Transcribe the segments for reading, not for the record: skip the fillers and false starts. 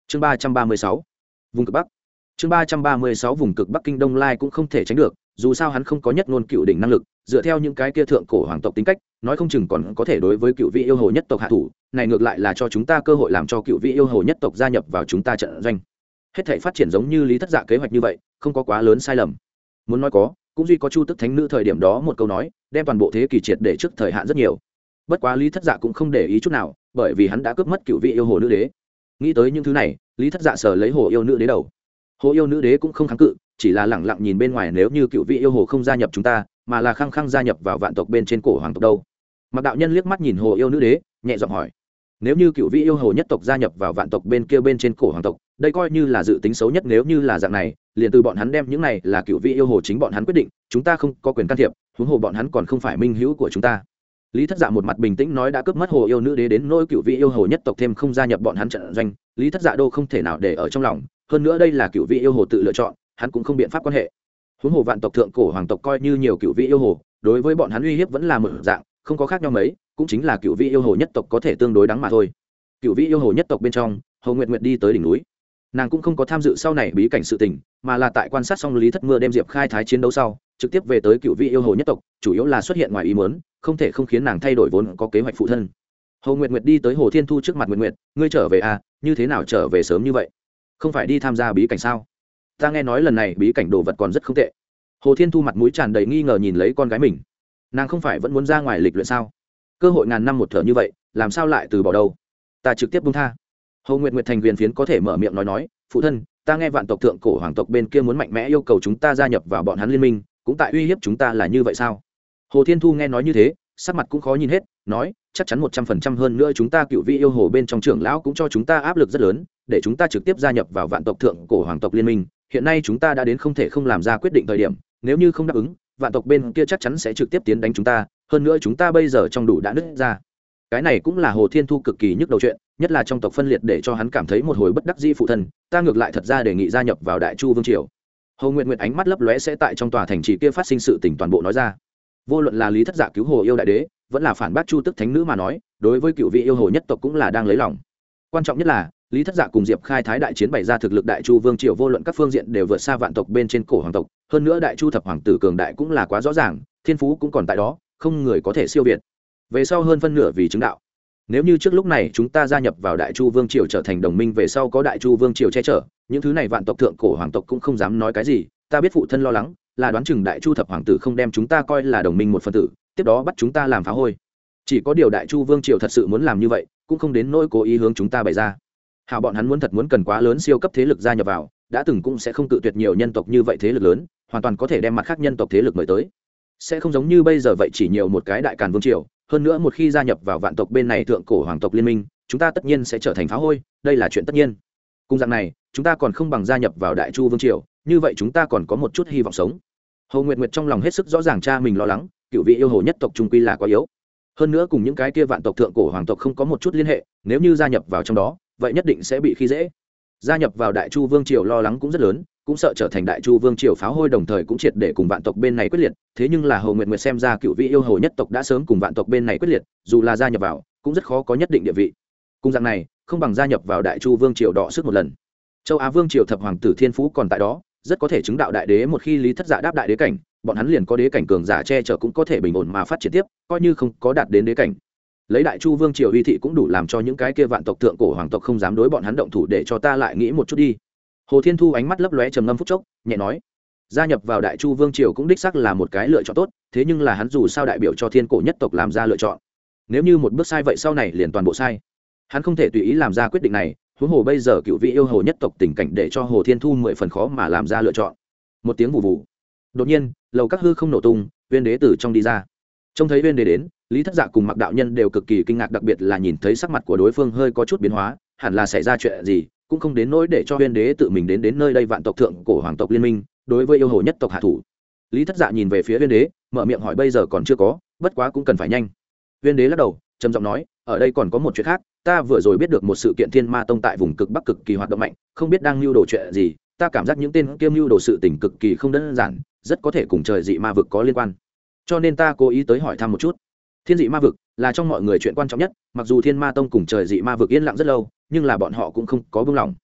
chương 336, vùng cực bắc. chương 336 vùng cực bắc kinh Đông Lai cũng không thể tránh được, dù sao hắn không có nhất ngôn cựu đỉnh năng lực, dựa theo những cái kia thượng cổ hoàng tộc tính cách, nói không chừng còn có thể đối với cựu vị yêu hồ nhất tộc hạ thủ, này ngược lại là cho chúng ta cơ hội làm cho cựu vị yêu hồ nhất tộc gia nhập vào chúng ta trận doanh. Hết thảy phát triển giống như Lý Thất Dạ kế hoạch như vậy, không có quá lớn sai lầm. Muốn nói có, cũng duy có Chu Tức Thánh Nữ thời điểm đó một câu nói, đem toàn bộ thế kỷ triệt để trước thời hạn rất nhiều. Bất quá Lý Thất Dạ cũng không để ý chút nào, bởi vì hắn đã cướp mất cựu vị yêu hồ nữ đế. Nghĩ tới những thứ này, Lý Thất Dạ sờ lấy hồ yêu nữ đế đầu. Hồ yêu nữ đế cũng không kháng cự, chỉ là lẳng lặng nhìn bên ngoài, nếu như cựu vị yêu hồ không gia nhập chúng ta, mà là khăng khăng gia nhập vào vạn tộc bên trên cổ hoàng tộc đâu. Mặc đạo nhân liếc mắt nhìn hồ yêu nữ đế, nhẹ giọng hỏi: nếu như cựu vị yêu hồ nhất tộc gia nhập vào vạn tộc bên kia bên trên cổ hoàng tộc, đây coi như là dự tính xấu nhất. Nếu như là dạng này, liền từ bọn hắn đem những này là cựu vị yêu hồ chính bọn hắn quyết định, chúng ta không có quyền can thiệp, huống hồ bọn hắn còn không phải minh hữu của chúng ta. Lý Thất Dạ một mặt bình tĩnh nói, đã cướp mất hồ yêu nữ đế đến nỗi cựu vị yêu hồ nhất tộc thêm không gia nhập bọn hắn trận doanh, Lý Thất Dạ đô không thể nào để ở trong lòng, hơn nữa đây là cựu vị yêu hồ tự lựa chọn, hắn cũng không biện pháp quan hệ. Huống hồ vạn tộc thượng cổ hoàng tộc coi như nhiều cựu vị yêu hồ, đối với bọn hắn uy hiếp vẫn là một dạng, không có khác nhau mấy, cũng chính là cựu vị yêu hồ nhất tộc có thể tương đối đáng mà thôi. Cựu vị yêu hồ nhất tộc bên trong, Hồ Nguyệt Nguyệt đi tới đỉnh núi, nàng cũng không có tham dự sau này bí cảnh sự tình, mà là tại quan sát xong Lý Thất Mưa đem Diệp Khai Thái chiến đấu sau, trực tiếp về tới cựu vị yêu hồ nhất tộc, chủ yếu là xuất hiện ngoài ý muốn, không thể không khiến nàng thay đổi vốn có kế hoạch phụ thân. Hồ Nguyệt Nguyệt đi tới Hồ Thiên Thu trước mặt Nguyệt Nguyệt, ngươi trở về à, như thế nào trở về sớm như vậy? Không phải đi tham gia bí cảnh sao? Ta nghe nói lần này bí cảnh đồ vật còn rất không tệ. Hồ Thiên Thu mặt mũi tràn đầy nghi ngờ nhìn lấy con gái mình, nàng không phải vẫn muốn ra ngoài lịch luyện sao? Cơ hội ngàn năm một thở như vậy, làm sao lại từ bỏ đâu? Ta trực tiếp buông tha. Hồ Nguyệt Nguyệt thành viên phiến có thể mở miệng nói, phụ thân, ta nghe vạn tộc thượng cổ hoàng tộc bên kia muốn mạnh mẽ yêu cầu chúng ta gia nhập vào bọn hắn liên minh, cũng tại uy hiếp chúng ta, là như vậy sao? Hồ Thiên Thu nghe nói như thế, sắc mặt cũng khó nhìn hết, nói, chắc chắn 100% hơn nữa chúng ta cựu vị yêu hồ bên trong trưởng lão cũng cho chúng ta áp lực rất lớn, để chúng ta trực tiếp gia nhập vào vạn tộc thượng cổ hoàng tộc liên minh. Hiện nay chúng ta đã đến không thể không làm ra quyết định thời điểm, nếu như không đáp ứng, vạn tộc bên kia chắc chắn sẽ trực tiếp tiến đánh chúng ta, hơn nữa chúng ta bây giờ trong đủ đã nứt ra. Cái này cũng là Hồ Thiên Thu cực kỳ nhức đầu chuyện, nhất là trong tộc phân liệt để cho hắn cảm thấy một hồi bất đắc dĩ. Phụ thân, ta ngược lại thật ra đề nghị gia nhập vào Đại Chu vương triều. Hồ Nguyệt Nguyệt ánh mắt lấp lóe sẽ tại trong tòa thành trì kia phát sinh sự tình toàn bộ nói ra. Vô luận là Lý Thất Dạ cứu Hồ yêu đại đế, vẫn là phản bác Chu Tức Thánh Nữ mà nói, đối với cựu vị yêu hồ nhất tộc cũng là đang lấy lòng. Quan trọng nhất là Lý Thất Dạ cùng Diệp Khai Thái đại chiến bày ra thực lực Đại Chu vương triều vô luận các phương diện đều vượt xa vạn tộc bên trên cổ hoàng tộc, hơn nữa Đại Chu thập hoàng tử cường đại cũng là quá rõ ràng, thiên phú cũng còn tại đó, không người có thể siêu việt. Về sau hơn phân nửa vì chứng đạo. Nếu như trước lúc này chúng ta gia nhập vào Đại Chu vương triều trở thành đồng minh, về sau có Đại Chu vương triều che chở, những thứ này vạn tộc thượng cổ hoàng tộc cũng không dám nói cái gì. Ta biết phụ thân lo lắng, là đoán chừng Đại Chu thập hoàng tử không đem chúng ta coi là đồng minh một phần tử, tiếp đó bắt chúng ta làm phá hôi. Chỉ có điều Đại Chu vương triều thật sự muốn làm như vậy, cũng không đến nỗi cố ý hướng chúng ta bày ra. Hảo, bọn hắn muốn thật muốn cần quá lớn siêu cấp thế lực gia nhập vào, đã từng cũng sẽ không tự tuyệt nhiều nhân tộc như vậy, thế lực lớn hoàn toàn có thể đem mặt khác nhân tộc thế lực mời tới, sẽ không giống như bây giờ vậy chỉ nhiều một cái Đại Càn vương triều. Hơn nữa một khi gia nhập vào vạn tộc bên này thượng cổ hoàng tộc liên minh, chúng ta tất nhiên sẽ trở thành phá hôi, đây là chuyện tất nhiên. Cùng dạng này, chúng ta còn không bằng gia nhập vào Đại Chu vương triều, như vậy chúng ta còn có một chút hy vọng sống. Hồ Nguyệt Nguyệt trong lòng hết sức rõ ràng cha mình lo lắng, cựu vị yêu hồ nhất tộc trung quy là quá yếu, hơn nữa cùng những cái kia vạn tộc thượng cổ hoàng tộc không có một chút liên hệ, nếu như gia nhập vào trong đó, vậy nhất định sẽ bị khi dễ. Gia nhập vào Đại Chu vương triều lo lắng cũng rất lớn, cũng sợ trở thành Đại Chu vương triều phá hôi, đồng thời cũng triệt để cùng vạn tộc bên này quyết liệt. Thế nhưng là Hồ Nguyệt Nguyệt xem ra cựu vị yêu hồ nhất tộc đã sớm cùng vạn tộc bên này quyết liệt, dù là gia nhập vào cũng rất khó có nhất định địa vị. Cùng dạng này, không bằng gia nhập vào Đại Chu vương triều đọ sức một lần. Châu Á vương triều thập hoàng tử thiên phú còn tại đó, rất có thể chứng đạo đại đế. Một khi Lý Thất Dạ đáp đại đế cảnh, bọn hắn liền có đế cảnh cường giả che chở, cũng có thể bình ổn mà phát triển tiếp, coi như không có đạt đến đế cảnh. Lấy Đại Chu vương triều uy thị cũng đủ làm cho những cái kia vạn tộc thượng cổ hoàng tộc không dám đối bọn hắn động thủ. Để cho ta lại nghĩ một chút đi. Hồ Thiên Thu ánh mắt lấp lóe trầm ngâm phút chốc, nhẹ nói, gia nhập vào Đại Chu vương triều cũng đích xác là một cái lựa chọn tốt, thế nhưng là hắn dù sao đại biểu cho thiên cổ nhất tộc làm ra lựa chọn, nếu như một bước sai vậy sau này liền toàn bộ sai, hắn không thể tùy ý làm ra quyết định này. Huống hồ bây giờ cựu vị yêu hồ nhất tộc tình cảnh để cho Hồ Thiên Thu 10 phần khó mà làm ra lựa chọn. Một tiếng vù vù, đột nhiên lầu các hư không nổ tung, Uyên Đế từ trong đi ra. Trông thấy Uyên Đế đến, Lý Thất Dạ cùng Mặc đạo nhân đều cực kỳ kinh ngạc, đặc biệt là nhìn thấy sắc mặt của đối phương hơi có chút biến hóa, hẳn là xảy ra chuyện gì, cũng không đến nỗi để cho Uyên Đế tự mình đến nơi đây vạn tộc thượng cổ hoàng tộc liên minh đối với yêu hồ nhất tộc hạ thủ. Lý Thất Dạ nhìn về phía Uyên Đế, mở miệng hỏi, bây giờ còn chưa có, bất quá cũng cần phải nhanh. Uyên Đế lắc đầu, trầm giọng nói, ở đây còn có một chuyện khác, ta vừa rồi biết được một sự kiện Thiên Ma Tông tại vùng cực bắc cực kỳ hoạt động mạnh, không biết đang mưu đồ chuyện gì, ta cảm giác những tên kiêm mưu đồ sự tình cực kỳ không đơn giản, rất có thể cùng trời dị ma vực có liên quan, cho nên ta cố ý tới hỏi thăm một chút. Thiên dị ma vực là trong mọi người chuyện quan trọng nhất, mặc dù Thiên Ma Tông cùng trời dị ma vực yên lặng rất lâu, nhưng là bọn họ cũng không có buông lỏng.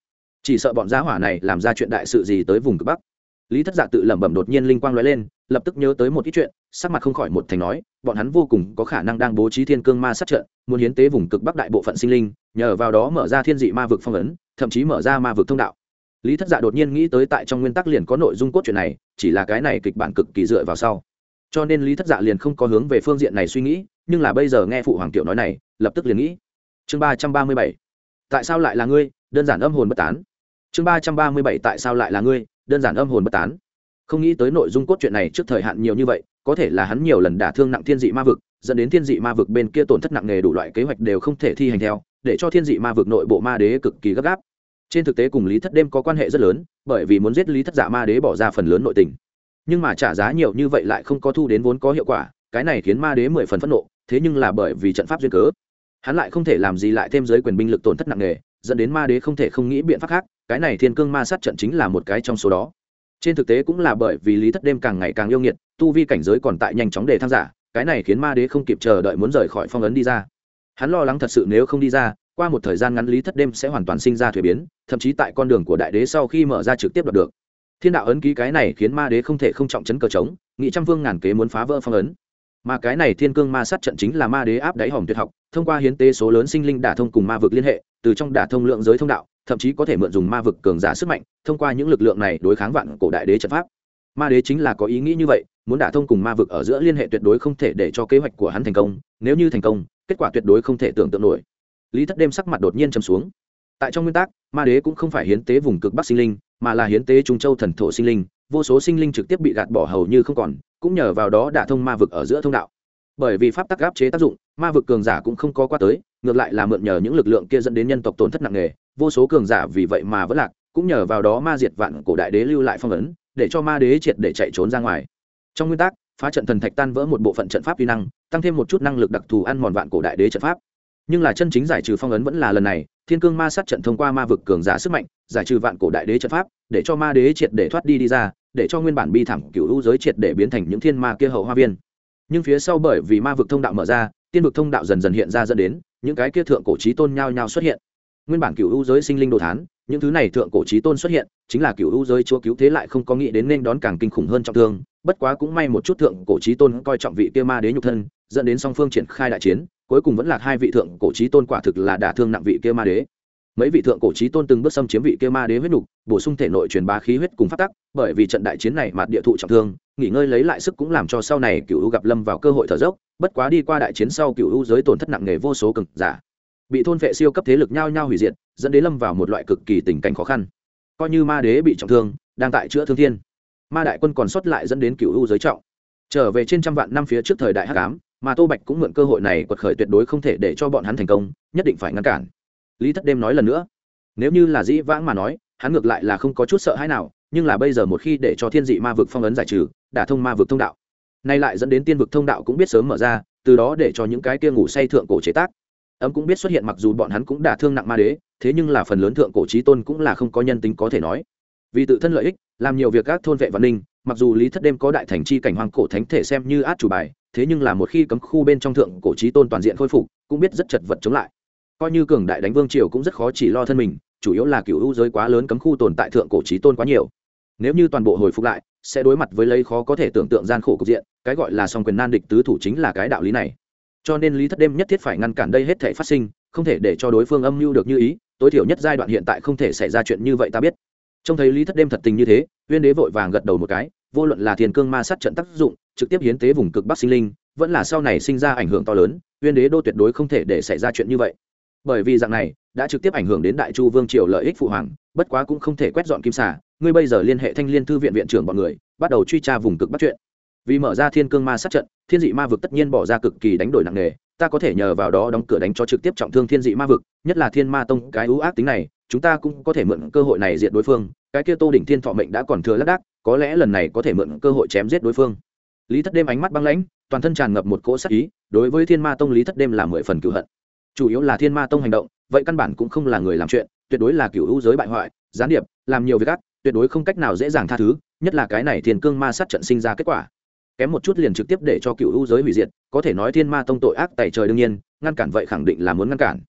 chỉ sợ bọn giá hỏa này làm ra chuyện đại sự gì tới vùng cực bắc. Lý Thất Dạ tự lẩm bẩm, đột nhiên linh quang lóe lên, lập tức nhớ tới một ít chuyện, sắc mặt không khỏi một thành nói, bọn hắn vô cùng có khả năng đang bố trí thiên cương ma sát trận, muốn hiến tế vùng cực bắc đại bộ phận sinh linh, nhờ vào đó mở ra thiên dị ma vực phong ấn, thậm chí mở ra ma vực thông đạo. Lý Thất Dạ đột nhiên nghĩ tới tại trong nguyên tắc liền có nội dung cốt truyện này, chỉ là cái này kịch bản cực kỳ dựa vào sau, cho nên Lý Thất Dạ liền không có hướng về phương diện này suy nghĩ, nhưng là bây giờ nghe phụ hoàng tiểu nói này, lập tức liền nghĩ. Chương 337, tại sao lại là ngươi? Đơn giản âm hồn bất tán. Chương 337, tại sao lại là ngươi? Đơn giản âm hồn bất tán. Không nghĩ tới nội dung cốt truyện này trước thời hạn nhiều như vậy, có thể là hắn nhiều lần đả thương nặng thiên dị ma vực, dẫn đến thiên dị ma vực bên kia tổn thất nặng nề, đủ loại kế hoạch đều không thể thi hành theo, để cho thiên dị ma vực nội bộ ma đế cực kỳ gấp gáp. Trên thực tế cùng Lý Thất Đêm có quan hệ rất lớn, bởi vì muốn giết Lý Thất Dạ ma đế bỏ ra phần lớn nội tình, nhưng mà trả giá nhiều như vậy lại không có thu đến vốn có hiệu quả, cái này khiến ma đế 10 phần phẫn nộ, thế nhưng là bởi vì trận pháp duyên cớ, hắn lại không thể làm gì lại thêm giới quyền binh lực tổn thất nặng nề, dẫn đến ma đế không thể không nghĩ biện pháp khác, cái này thiên cương ma sát trận chính là một cái trong số đó. Trên thực tế cũng là bởi vì Lý Thất Đêm càng ngày càng yêu nghiệt, tu vi cảnh giới còn tại nhanh chóng để thăng giả, cái này khiến ma đế không kịp chờ đợi muốn rời khỏi phong ấn đi ra. Hắn lo lắng thật sự nếu không đi ra, qua một thời gian ngắn Lý Thất Đêm sẽ hoàn toàn sinh ra thuế biến, thậm chí tại con đường của đại đế sau khi mở ra trực tiếp đoạt được thiên đạo ấn ký, cái này khiến ma đế không thể không trọng trấn cờ trống, nghị trăm phương ngàn kế muốn phá vỡ phong ấn. Mà cái này thiên cương ma sát trận chính là ma đế áp đáy hòm tuyệt học, thông qua hiến tế số lớn sinh linh đả thông cùng ma vực liên hệ, từ trong đả thông lượng giới thông đạo, thậm chí có thể mượn dùng ma vực cường giả sức mạnh, thông qua những lực lượng này đối kháng vạn cổ đại đế trận pháp. Ma đế chính là có ý nghĩ như vậy, muốn đả thông cùng ma vực ở giữa liên hệ tuyệt đối không thể để cho kế hoạch của hắn thành công, nếu như thành công, kết quả tuyệt đối không thể tưởng tượng nổi. Lý Thất Đêm sắc mặt đột nhiên trầm xuống. Tại trong nguyên tắc, ma đế cũng không phải hiến tế vùng cực bắc sinh linh, mà là hiến tế Trung Châu thần thổ sinh linh, vô số sinh linh trực tiếp bị gạt bỏ hầu như không còn, cũng nhờ vào đó đả thông ma vực ở giữa thông đạo. Bởi vì pháp tắc áp chế tác dụng, ma vực cường giả cũng không có qua tới, ngược lại là mượn nhờ những lực lượng kia dẫn đến nhân tộc tổn thất nặng nề, vô số cường giả vì vậy mà vẫn lạc, cũng nhờ vào đó ma diệt vạn cổ đại đế lưu lại phong ấn, để cho ma đế triệt để chạy trốn ra ngoài. Trong nguyên tắc, phá trận thần thạch tan vỡ một bộ phận trận pháp uy năng, tăng thêm một chút năng lực đặc thù ăn mòn vạn cổ đại đế trận pháp. Nhưng là chân chính giải trừ phong ấn vẫn là lần này, thiên cương ma sát trận thông qua ma vực cường giả sức mạnh, giải trừ vạn cổ đại đế trận pháp, để cho ma đế triệt để thoát đi ra, để cho nguyên bản bi thảm cửu u giới triệt để biến thành những thiên ma kia hậu hoa viên. Nhưng phía sau bởi vì ma vực thông đạo mở ra, tiên vực thông đạo dần dần hiện ra, dẫn đến những cái kia thượng cổ chí tôn nhao nhao xuất hiện. Nguyên bản cửu u giới sinh linh đồ thán, những thứ này thượng cổ chí tôn xuất hiện, chính là cửu u giới chúa cứu thế lại không có nghĩ đến nên đón càng kinh khủng hơn trọng thương, bất quá cũng may một chút thượng cổ chí tôn coi trọng vị kia ma đế nhục thân, dẫn đến song phương triển khai đại chiến, cuối cùng vẫn là hai vị thượng cổ chí tôn quả thực là đả thương nặng vị kia ma đế. Mấy vị thượng cổ chí tôn từng bước xâm chiếm vị kia ma đế huyết nục, bổ sung thể nội truyền bá khí huyết cùng pháp tắc, bởi vì trận đại chiến này mặt địa thụ trọng thương, nghỉ ngơi lấy lại sức cũng làm cho sau này cửu u gặp lâm vào cơ hội thở dốc, bất quá đi qua đại chiến sau cửu u giới tổn thất nặng nề, vô số cường giả bị thôn phệ, siêu cấp thế lực nhao nhao hủy diệt, dẫn đến lâm vào một loại cực kỳ tình cảnh khó khăn. Coi như ma đế bị trọng thương, đang tại chữa thương thiên, ma đại quân còn sót lại, dẫn đến cửu u giới trọng trở về trên trăm vạn năm phía trước thời đại hắc ám, mà Tô Bạch cũng mượn cơ hội này quật khởi, tuyệt đối không thể để cho bọn hắn thành công, nhất định phải ngăn cản. Lý Thất Đêm nói lần nữa, nếu như là dĩ vãng mà nói, hắn ngược lại là không có chút sợ hãi nào, nhưng là bây giờ một khi để cho thiên dị ma vực phong ấn giải trừ, đả thông ma vực thông đạo, nay lại dẫn đến tiên vực thông đạo cũng biết sớm mở ra, từ đó để cho những cái kia ngủ say thượng cổ chế tác ấm cũng biết xuất hiện. Mặc dù bọn hắn cũng đả thương nặng ma đế, thế nhưng là phần lớn thượng cổ chí tôn cũng là không có nhân tính có thể nói, vì tự thân lợi ích làm nhiều việc các thôn vệ văn ninh. Mặc dù Lý Thất Đêm có đại thành chi cảnh hoang cổ thánh thể xem như át chủ bài, thế nhưng là một khi cấm khu bên trong thượng cổ chí tôn toàn diện khôi phục, cũng biết rất chật vật chống lại. Coi như cường đại đánh vương triều cũng rất khó chỉ lo thân mình, chủ yếu là cửu u giới quá lớn, cấm khu tồn tại thượng cổ chí tôn quá nhiều, nếu như toàn bộ hồi phục lại, sẽ đối mặt với lấy khó có thể tưởng tượng gian khổ cục diện. Cái gọi là song quyền nan địch tứ thủ chính là cái đạo lý này. Cho nên Lý Thất Đêm nhất thiết phải ngăn cản đây hết thể phát sinh, không thể để cho đối phương âm mưu được như ý, tối thiểu nhất giai đoạn hiện tại không thể xảy ra chuyện như vậy ta biết. Trông thấy Lý Thất Đêm thật tình như thế, Uyên Đế vội vàng gật đầu một cái, vô luận là thiên cương ma sát trận tác dụng, trực tiếp hiến tế vùng cực bắc sinh linh, vẫn là sau này sinh ra ảnh hưởng to lớn, Uyên Đế đô tuyệt đối không thể để xảy ra chuyện như vậy. Bởi vì dạng này đã trực tiếp ảnh hưởng đến Đại Chu vương triều lợi ích phụ hoàng, bất quá cũng không thể quét dọn kim xà. Ngươi bây giờ liên hệ Thanh Liên thư viện viện trưởng bọn người, bắt đầu truy tra vùng cực bắc chuyện. Vì mở ra thiên cương ma sát trận, thiên dị ma vực tất nhiên bỏ ra cực kỳ đánh đổi nặng nề, ta có thể nhờ vào đó đóng cửa đánh cho trực tiếp trọng thương thiên dị ma vực, nhất là Thiên Ma Tông cái ưu ác tính này, chúng ta cũng có thể mượn cơ hội này diệt đối phương. Cái kia Tô Đỉnh Thiên thọ mệnh đã còn thừa lác đác, có lẽ lần này có thể mượn cơ hội chém giết đối phương. Lý Thất Đêm ánh mắt băng lãnh, toàn thân tràn ngập một cỗ sát ý, đối với Thiên Ma Tông Lý Thất Đêm là 10 phần cừu hận. Chủ yếu là Thiên Ma Tông hành động, vậy căn bản cũng không là người làm chuyện, tuyệt đối là cửu u giới bại hoại, gián điệp, làm nhiều việc ác, tuyệt đối không cách nào dễ dàng tha thứ, nhất là cái này thiên cương ma sát trận sinh ra kết quả, kém một chút liền trực tiếp để cho cửu u giới hủy diệt, có thể nói Thiên Ma Tông tội ác tày trời, đương nhiên ngăn cản vậy khẳng định là muốn ngăn cản.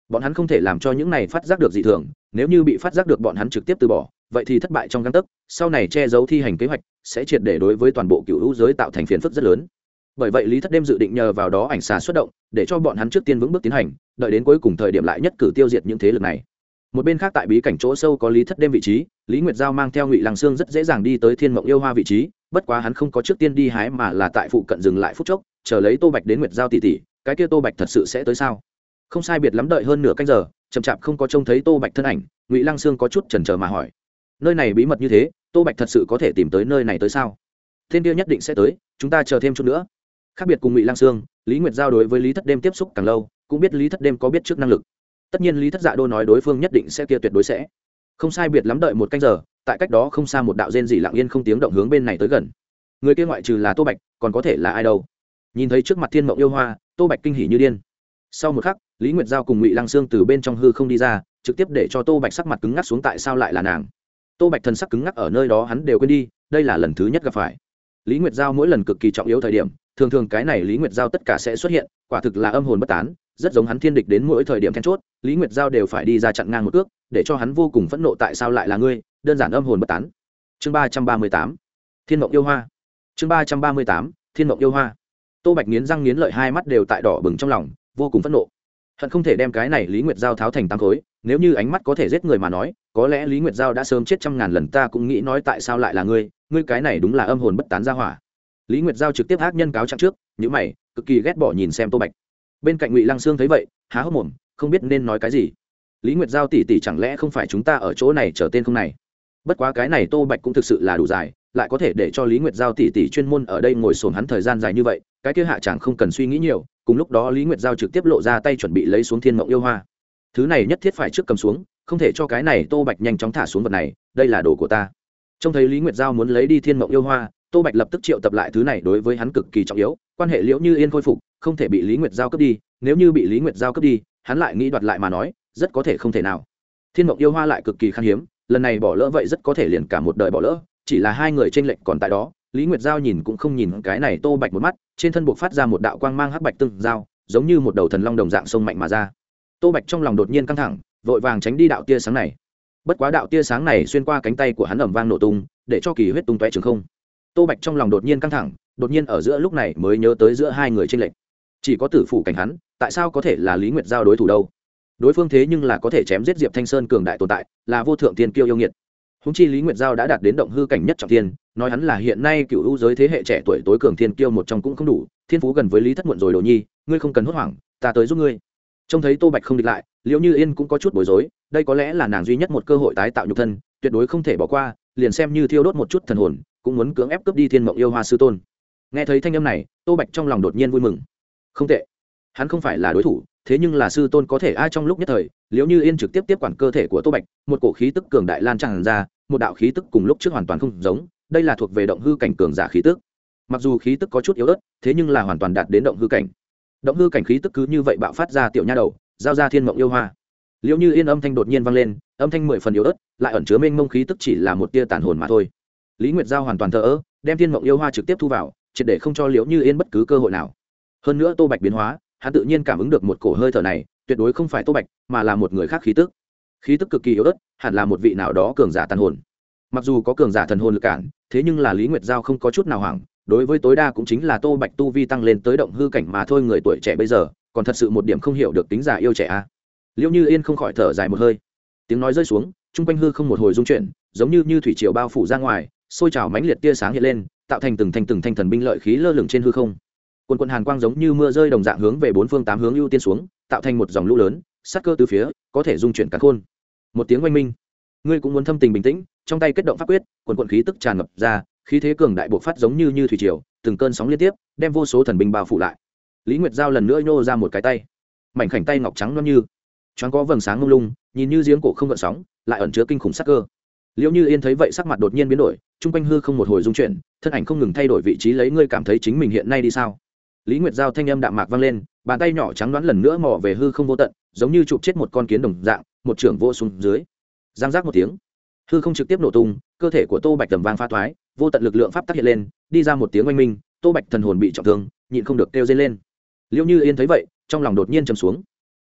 bọn hắn không thể làm cho những này phát giác được dị thường, nếu như bị phát giác được bọn hắn trực tiếp từ bỏ, vậy thì thất bại trong gang tấc, sau này che giấu thi hành kế hoạch sẽ triệt để đối với toàn bộ cựu hữu giới tạo thành phiền phức rất lớn. Bởi vậy Lý Thất Đêm dự định nhờ vào đó ảnh xà xuất động, để cho bọn hắn trước tiên vững bước tiến hành, đợi đến cuối cùng thời điểm lại nhất cử tiêu diệt những thế lực này. Một bên khác tại bí cảnh chỗ sâu có Lý Thất Đêm vị trí, Lý Nguyệt Giao mang theo Ngụy Lăng Sương rất dễ dàng đi tới Thiên Mộng Yêu Hoa vị trí, bất quá hắn không có trước tiên đi hái mà là tại phụ cận dừng lại phút chốc, chờ lấy Tô Bạch đến Nguyệt Giao tỷ tỷ, cái kia Tô Bạch thật sự sẽ tới sao? Không sai biệt lắm đợi hơn nửa canh giờ, chậm chạp không có trông thấy Tô Bạch thân ảnh, Ngụy Lăng Sương có chút chần chờ mà hỏi: nơi này bí mật như thế, Tô Bạch thật sự có thể tìm tới nơi này tới sao? Thiên kia nhất định sẽ tới, chúng ta chờ thêm chút nữa. Khác biệt cùng Ngụy Lăng Sương, Lý Nguyệt Giao đối với Lý Thất Đêm tiếp xúc càng lâu, cũng biết Lý Thất Đêm có biết trước năng lực. Tất nhiên Lý Thất Dạ Đô nói đối phương nhất định sẽ kia tuyệt đối sẽ. Không sai biệt lắm đợi một canh giờ, tại cách đó không xa một đạo rên rỉ lặng yên không tiếng động hướng bên này tới gần. Người kia ngoại trừ là Tô Bạch, còn có thể là ai đâu? Nhìn thấy trước mặt Thiên Mộng Yêu Hoa, Tô Bạch kinh hỉ như điên. Sau một khắc, Lý Nguyệt Giao cùng Ngụy Lăng Sương từ bên trong hư không đi ra, trực tiếp để cho Tô Bạch sắc mặt cứng ngắc xuống, tại sao lại là nàng? Tô Bạch thần sắc cứng ngắc ở nơi đó hắn đều quên đi, đây là lần thứ nhất gặp phải. Lý Nguyệt Giao mỗi lần cực kỳ trọng yếu thời điểm, thường thường cái này Lý Nguyệt Giao tất cả sẽ xuất hiện, quả thực là âm hồn bất tán, rất giống hắn thiên địch đến mỗi thời điểm then chốt, Lý Nguyệt Giao đều phải đi ra chặn ngang một cước, để cho hắn vô cùng phẫn nộ, tại sao lại là ngươi, đơn giản âm hồn bất tán. Chương 338, Thiên Mộng Yêu Hoa. Chương 338, Thiên Mộng Yêu Hoa. Tô Bạch nghiến răng nghiến lợi, hai mắt đều tại đỏ bừng trong lòng, vô cùng phẫn nộ. Hận không thể đem cái này Lý Nguyệt Giao tháo thành tám khối, nếu như ánh mắt có thể giết người mà nói, có lẽ Lý Nguyệt Giao đã sớm chết trăm ngàn lần, ta cũng nghĩ nói tại sao lại là ngươi, ngươi cái này đúng là âm hồn bất tán ra hỏa. Lý Nguyệt Giao trực tiếp ác nhân cáo trạng trước, nhíu mày, cực kỳ ghét bỏ nhìn xem Tô Bạch. Bên cạnh Ngụy Lăng Sương thấy vậy, há hốc mồm, không biết nên nói cái gì. Lý Nguyệt Giao tỷ tỷ chẳng lẽ không phải chúng ta ở chỗ này chờ tên không này? Bất quá cái này Tô Bạch cũng thực sự là đủ dài, lại có thể để cho Lý Nguyệt Giao tỷ tỷ chuyên môn ở đây ngồi xổm hắn thời gian dài như vậy, cái kia hạ chẳng không cần suy nghĩ nhiều. Cùng lúc đó Lý Nguyệt Giao trực tiếp lộ ra tay chuẩn bị lấy xuống Thiên Mộng Yêu Hoa. Thứ này nhất thiết phải trước cầm xuống, không thể cho cái này Tô Bạch nhanh chóng thả xuống vật này, đây là đồ của ta. Trông thấy Lý Nguyệt Giao muốn lấy đi Thiên Mộng Yêu Hoa, Tô Bạch lập tức triệu tập lại thứ này, đối với hắn cực kỳ trọng yếu, quan hệ Liễu Như Yên khôi phục, không thể bị Lý Nguyệt Giao cướp đi, nếu như bị Lý Nguyệt Giao cướp đi, hắn lại nghĩ đoạt lại mà nói, rất có thể không thể nào. Thiên Mộng Yêu Hoa lại cực kỳ khan hiếm, lần này bỏ lỡ vậy rất có thể liền cả một đời bỏ lỡ, chỉ là hai người chênh lệch còn tại đó, Lý Nguyệt Giao nhìn cũng không nhìn cái này Tô Bạch một mắt, trên thân buộc phát ra một đạo quang mang hắc bạch tương giao, giống như một đầu thần long đồng dạng sông mạnh mà ra. Tô Bạch trong lòng đột nhiên căng thẳng, vội vàng tránh đi đạo tia sáng này. Bất quá đạo tia sáng này xuyên qua cánh tay của hắn ầm vang nổ tung, để cho kỳ huyết tung tóe trường không. Tô Bạch trong lòng đột nhiên căng thẳng, đột nhiên ở giữa lúc này mới nhớ tới giữa hai người chênh lệch. Chỉ có tử phủ cảnh hắn, tại sao có thể là Lý Nguyệt Giao đối thủ đâu? Đối phương thế nhưng là có thể chém giết Diệp Thanh Sơn cường đại tồn tại, là vô thượng tiên kiêu yêu nghiệt. Húng chi Lý Nguyệt Giao đã đạt đến động hư cảnh nhất trọng thiên, nói hắn là hiện nay cựu hữu giới thế hệ trẻ tuổi tối cường thiên kiêu một trong cũng không đủ, thiên phú gần với Lý Thất muộn rồi đồ nhi, ngươi không cần hốt hoảng, ta tới giúp ngươi. Trông thấy Tô Bạch không địch lại, Liễu Như Yên cũng có chút bối rối, đây có lẽ là nàng duy nhất một cơ hội tái tạo nhục thân, tuyệt đối không thể bỏ qua, liền xem như thiêu đốt một chút thần hồn, cũng muốn cưỡng ép cướp đi Thiên Mộng Yêu Hoa sư tôn. Nghe thấy thanh âm này, Tô Bạch trong lòng đột nhiên vui mừng. Không tệ, hắn không phải là đối thủ, thế nhưng là sư tôn có thể ai. Trong lúc nhất thời, Liễu Như Yên trực tiếp tiếp quản cơ thể của Tô Bạch, một cổ khí tức cường đại lan tràn ra, một đạo khí tức cùng lúc trước hoàn toàn không giống, đây là thuộc về động hư cảnh cường giả khí tức. Mặc dù khí tức có chút yếu ớt, thế nhưng là hoàn toàn đạt đến động hư cảnh. Động hư cảnh khí tức cứ như vậy bạo phát ra, tiểu nha đầu, giao ra Thiên Mộng Yêu Hoa. Liễu Như Yên âm thanh đột nhiên vang lên, âm thanh 10 phần yếu ớt, lại ẩn chứa mênh mông khí tức, chỉ là một tia tàn hồn mà thôi. Lý Nguyệt Giao hoàn toàn thờ ơ, đem Thiên Mộng Yêu Hoa trực tiếp thu vào, triệt để không cho Liễu Như Yên bất cứ cơ hội nào. Hơn nữa Tô Bạch biến hóa, hắn tự nhiên cảm ứng được một cổ hơi thở này, tuyệt đối không phải Tô Bạch, mà là một người khác khí tức. Khí tức cực kỳ yếu ớt, hẳn là một vị nào đó cường giả tàn hồn. Mặc dù có cường giả thần hồn lực cản, thế nhưng là Lý Nguyệt Giao không có chút nào hoảng, đối với tối đa cũng chính là Tô Bạch tu vi tăng lên tới động hư cảnh mà thôi, người tuổi trẻ bây giờ, còn thật sự một điểm không hiểu được tính già yêu trẻ a. Liễu Như Yên không khỏi thở dài một hơi. Tiếng nói rơi xuống, trung quanh hư không một hồi rung chuyển, giống như thủy triều bao phủ ra ngoài, sôi trào mãnh liệt tia sáng hiện lên, tạo thành từng thanh thần binh lợi khí lơ lửng trên hư không. Quần hàn quang giống như mưa rơi đồng dạng hướng về bốn phương tám hướng ưu tiên xuống, tạo thành một dòng lũ lớn, sát cơ từ phía, có thể dung chuyển càn khôn. Một tiếng oanh minh, ngươi cũng muốn thâm tình bình tĩnh, trong tay kết động pháp quyết, quần khí tức tràn ngập ra, khí thế cường đại bộc phát giống như thủy triều, từng cơn sóng liên tiếp, đem vô số thần binh bao phủ lại. Lý Nguyệt Giao lần nữa nhô ra một cái tay, mảnh khảnh tay ngọc trắng loáng như, choáng có vầng sáng mông lung, nhìn như giếng cổ không gợn sóng, lại ẩn chứa kinh khủng sát cơ. Liễu Như Yên thấy vậy sắc mặt đột nhiên biến đổi, trung quanh hư không một hồi rung chuyển, thân ảnh không ngừng thay đổi vị trí, lấy ngươi cảm thấy chính mình hiện nay đi sao? Lý Nguyệt Giao thanh âm đạm mạc vang lên, bàn tay nhỏ trắng đoán lần nữa mò về hư không vô tận, giống như chụp chết một con kiến đồng dạng, một trưởng vô xuống dưới. Giang giác một tiếng, hư không trực tiếp nổ tung, cơ thể của Tô Bạch tầm vang pha thoái, vô tận lực lượng pháp tắc hiện lên, đi ra một tiếng oanh minh, Tô Bạch thần hồn bị trọng thương, nhịn không được kêu rên lên. Liễu Như Yên thấy vậy, trong lòng đột nhiên trầm xuống.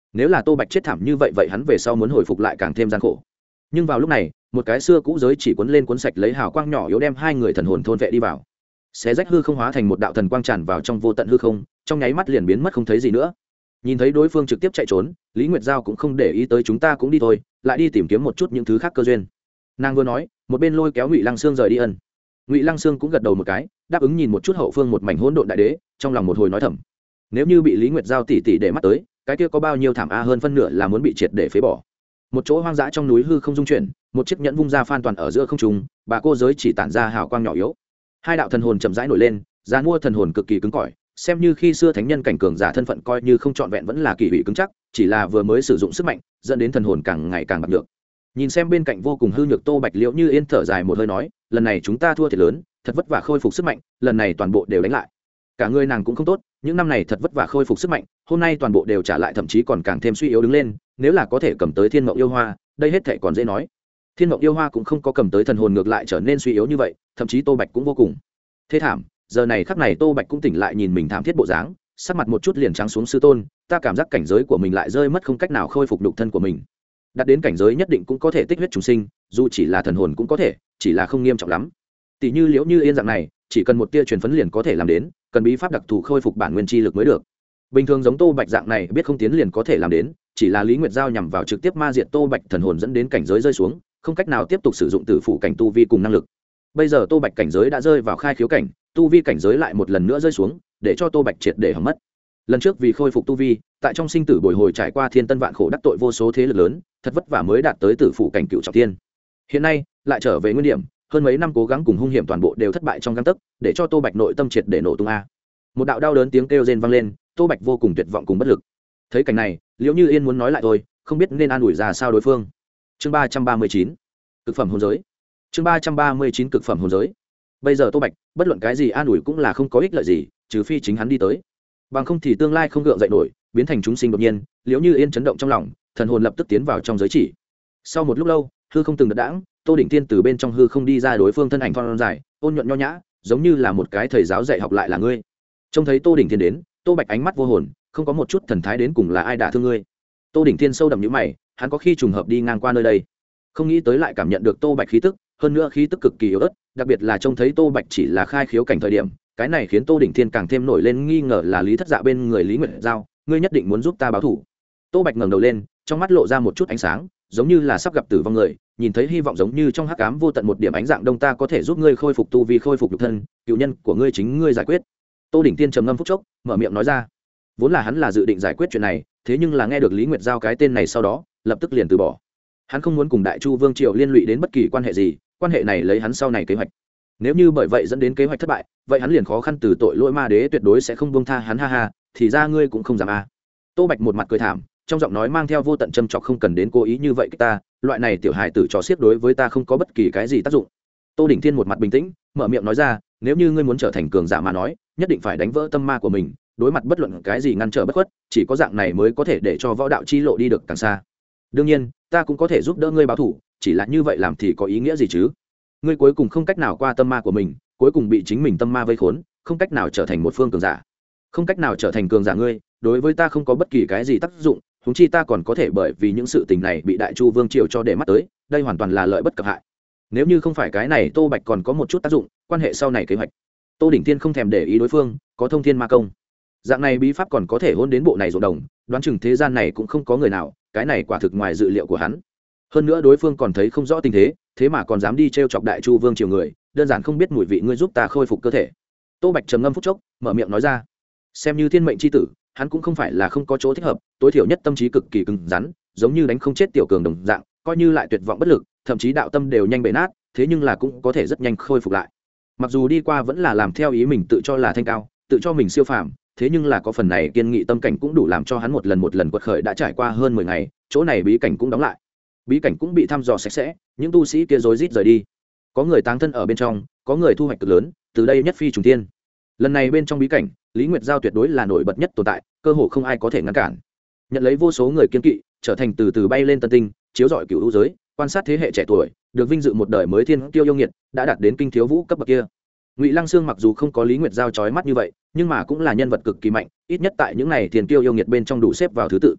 nếu là Tô Bạch chết thảm như vậy, vậy hắn về sau muốn hồi phục lại càng thêm gian khổ. Nhưng vào lúc này, một cái xưa cũ giới chỉ cuốn lên cuốn sạch lấy hào quang nhỏ yếu đem hai người thần hồn thôn vệ đi vào, xé rách hư không, hóa thành một đạo thần quang tràn vào trong vô tận hư không, trong nháy mắt liền biến mất không thấy gì nữa. Nhìn thấy đối phương trực tiếp chạy trốn, Lý Nguyệt Giao cũng không để ý tới, chúng ta cũng đi thôi, lại đi tìm kiếm một chút những thứ khác cơ duyên. Nàng vừa nói, một bên lôi kéo Ngụy Lăng Sương rời đi. Ngụy Lăng Sương cũng gật đầu một cái, đáp ứng, nhìn một chút hậu phương một mảnh hỗn độn đại đế, trong lòng một hồi nói thầm, nếu như bị Lý Nguyệt Giao tỉ tỉ để mắt tới, cái kia có bao nhiêu thảm a, hơn phân nửa là muốn bị triệt để phế bỏ. Một chỗ hoang dã trong núi hư không dung chuyển, một chiếc nhẫn vung ra phan toàn ở giữa không trung, bà cô giới chỉ tản ra hào quang nhỏ yếu. Hai đạo thần hồn chậm rãi nổi lên, dàn mua thần hồn cực kỳ cứng cỏi, xem như khi xưa thánh nhân cảnh cường giả thân phận coi như không trọn vẹn vẫn là kỳ bị cứng chắc, chỉ là vừa mới sử dụng sức mạnh, dẫn đến thần hồn càng ngày càng bạc nhược. Nhìn xem bên cạnh vô cùng hư nhược Tô Bạch, Liễu Như Yên thở dài một hơi nói, lần này chúng ta thua thiệt lớn, thật vất vả khôi phục sức mạnh, lần này toàn bộ đều đánh lại. Cả người nàng cũng không tốt, những năm này thật vất vả khôi phục sức mạnh, hôm nay toàn bộ đều trả lại, thậm chí còn càng thêm suy yếu đứng lên, nếu là có thể cầm tới Thiên Mộng Yêu Hoa, đây hết thảy còn dễ nói. Thiên Mộng Yêu Hoa cũng không có cầm tới, thần hồn ngược lại trở nên suy yếu như vậy, thậm chí Tô Bạch cũng vô cùng thê thảm. Giờ này khắc này Tô Bạch cũng tỉnh lại, nhìn mình thảm thiết bộ dáng, sắc mặt một chút liền trắng xuống, sư tôn, ta cảm giác cảnh giới của mình lại rơi mất, không cách nào khôi phục nhục thân của mình. Đạt đến cảnh giới nhất định cũng có thể tích huyết trùng sinh, dù chỉ là thần hồn cũng có thể, chỉ là không nghiêm trọng lắm. Tỷ như Liễu Như Yên dạng này, chỉ cần một tia truyền phấn liền có thể làm đến, cần bí pháp đặc thù khôi phục bản nguyên chi lực mới được. Bình thường giống Tô Bạch dạng này biết không tiến liền có thể làm đến, chỉ là Lý Nguyệt Giao nhằm vào trực tiếp ma diệt Tô Bạch thần hồn, dẫn đến cảnh giới rơi xuống, không cách nào tiếp tục sử dụng tử phụ cảnh tu vi cùng năng lực. Bây giờ Tô Bạch cảnh giới đã rơi vào khai khiếu cảnh, tu vi cảnh giới lại một lần nữa rơi xuống, để cho Tô Bạch triệt để hỏng mất. Lần trước vì khôi phục tu vi, tại trong sinh tử bồi hồi trải qua thiên tân vạn khổ, đắc tội vô số thế lực lớn, thật vất vả mới đạt tới tử phụ cảnh cựu trọng thiên. Hiện nay lại trở về nguyên điểm, hơn mấy năm cố gắng cùng hung hiểm toàn bộ đều thất bại trong gang tấc, để cho Tô Bạch nội tâm triệt để nổ tung a. Một đạo đau đớn tiếng kêu rên vang lên, Tô Bạch vô cùng tuyệt vọng cùng bất lực. Thấy cảnh này, Liễu Như Yên muốn nói lại thôi, không biết nên an ủi ra sao đối phương. Chương 339, cực phẩm hồn giới. Chương 339, cực phẩm hồn giới. Bây giờ Tô Bạch, bất luận cái gì an ủi cũng là không có ích lợi gì, trừ phi chính hắn đi tới. Bằng không thì tương lai không gượng dậy nổi, biến thành chúng sinh đột nhiên. Liễu Như Yên chấn động trong lòng, thần hồn lập tức tiến vào trong giới chỉ. Sau một lúc lâu, hư không từng đợt đãng, Tô Đỉnh Tiên từ bên trong hư không đi ra, đối phương thân ảnh thon dài, ôn nhuận nho nhã, giống như là một cái thầy giáo dạy học, lại là ngươi. Trông thấy Tô Đỉnh Tiên đến, Tô Bạch ánh mắt vô hồn, không có một chút thần thái, đến cùng là ai đả thương ngươi? Tô Đỉnh Tiên sâu đậm nhíu mày, hắn có khi trùng hợp đi ngang qua nơi đây, không nghĩ tới lại cảm nhận được Tô Bạch khí tức, hơn nữa khí tức cực kỳ yếu ớt, đặc biệt là trông thấy Tô Bạch chỉ là khai khiếu cảnh thời điểm, cái này khiến Tô Đỉnh Thiên càng thêm nổi lên nghi ngờ, là Lý Thất Dạ bên người Lý Nguyệt Giao, ngươi nhất định muốn giúp ta báo thù. Tô Bạch ngẩng đầu lên, trong mắt lộ ra một chút ánh sáng, giống như là sắp gặp tử vong người, nhìn thấy hy vọng, giống như trong hắc ám vô tận một điểm ánh dạng đông, ta có thể giúp ngươi khôi phục tu vi, khôi phục nhục thân, cựu nhân của ngươi chính ngươi giải quyết. Tô Đỉnh Thiên trầm ngâm phút chốc, mở miệng nói ra. Vốn là hắn là dự định giải quyết chuyện này, thế nhưng là nghe được Lý Nguyệt Giao cái tên này sau đó, lập tức liền từ bỏ. Hắn không muốn cùng Đại Chu Vương triều liên lụy đến bất kỳ quan hệ gì, quan hệ này lấy hắn sau này kế hoạch. Nếu như bởi vậy dẫn đến kế hoạch thất bại, vậy hắn liền khó khăn từ tội lỗi ma đế tuyệt đối sẽ không buông tha hắn, ha ha, thì ra ngươi cũng không dám a. Tô Bạch một mặt cười thảm, trong giọng nói mang theo vô tận châm chọc, không cần đến cố ý như vậy ta, loại này tiểu hài tử trò xiếc đối với ta không có bất kỳ cái gì tác dụng. Tô Đỉnh Thiên một mặt bình tĩnh, mở miệng nói ra, nếu như ngươi muốn trở thành cường giả mà nói, nhất định phải đánh vỡ tâm ma của mình, đối mặt bất luận cái gì ngăn trở bất khuất, chỉ có dạng này mới có thể để cho võ đạo chi lộ đi được càng xa. Đương nhiên, ta cũng có thể giúp đỡ ngươi báo thủ, chỉ là như vậy làm thì có ý nghĩa gì chứ? Ngươi cuối cùng không cách nào qua tâm ma của mình, cuối cùng bị chính mình tâm ma vây khốn, không cách nào trở thành một phương cường giả, không cách nào trở thành cường giả ngươi, đối với ta không có bất kỳ cái gì tác dụng, huống chi ta còn có thể bởi vì những sự tình này bị Đại Chu Vương triều cho để mắt tới, đây hoàn toàn là lợi bất cập hại. Nếu như không phải cái này, Tô Bạch còn có một chút tác dụng, quan hệ sau này kế hoạch. Tô Đỉnh Thiên không thèm để ý đối phương, có thông thiên ma công, dạng này bí pháp còn có thể hôn đến bộ này ruộng đồng, đoán chừng thế gian này cũng không có người nào, cái này quả thực ngoài dự liệu của hắn. Hơn nữa đối phương còn thấy không rõ tình thế, thế mà còn dám đi trêu chọc Đại Chu Vương triều người, đơn giản không biết mùi vị, ngươi giúp ta khôi phục cơ thể. Tô Bạch trầm ngâm phút chốc, mở miệng nói ra. Xem như thiên mệnh chi tử, hắn cũng không phải là không có chỗ thích hợp, tối thiểu nhất tâm trí cực kỳ cứng rắn, giống như đánh không chết tiểu cường đồng dạng, coi như lại tuyệt vọng bất lực, thậm chí đạo tâm đều nhanh bể nát, thế nhưng là cũng có thể rất nhanh khôi phục lại. Mặc dù đi qua vẫn là làm theo ý mình, tự cho là thanh cao, tự cho mình siêu phàm, thế nhưng là có phần này kiên nghị tâm cảnh cũng đủ làm cho hắn một lần quật khởi. Đã trải qua hơn 10 ngày, chỗ này bí cảnh cũng đóng lại, bí cảnh cũng bị thăm dò sạch sẽ, những tu sĩ kia rối rít rời đi, có người táng thân ở bên trong, có người thu hoạch cực lớn, từ đây nhất phi trùng thiên. Lần này bên trong bí cảnh, Lý Nguyệt Giao tuyệt đối là nổi bật nhất tồn tại, cơ hồ không ai có thể ngăn cản, nhận lấy vô số người kiên kỵ, trở thành từ từ bay lên tân tinh, chiếu rọi cửu u giới, quan sát thế hệ trẻ tuổi, được vinh dự một đời mới thiên tiêu yêu nghiệt, đã đạt đến kinh thiếu vũ cấp bậc kia. Ngụy Lăng Sương mặc dù không có Lý Nguyệt Giao chói mắt như vậy, nhưng mà cũng là nhân vật cực kỳ mạnh, ít nhất tại những này thiên tiêu yêu nghiệt bên trong đủ xếp vào thứ tự.